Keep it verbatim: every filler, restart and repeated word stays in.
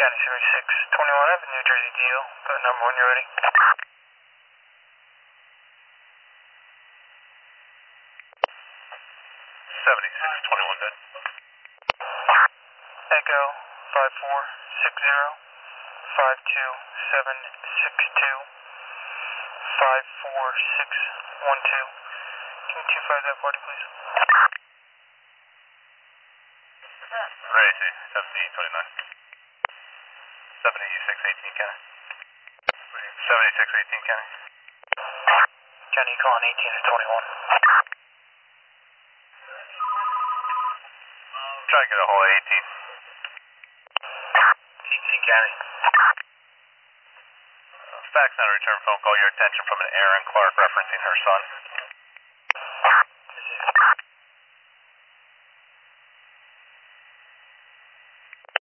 County seventy-six twenty-one, I have a New Jersey deal. Put number when you're ready. seventy-six twenty-one, good. Echo five four six zero five two seven six two five four six one two. Can you two five that party, please? Ready, see. seventeen twenty-nine. seventy-six eighteen, County. seventy-six eighteen, County. County, you calling eighteen to twenty-one. Try to get a hold of eighteen. eighteen County. Fax and return phone call, your attention from an Aaron Clark referencing her son.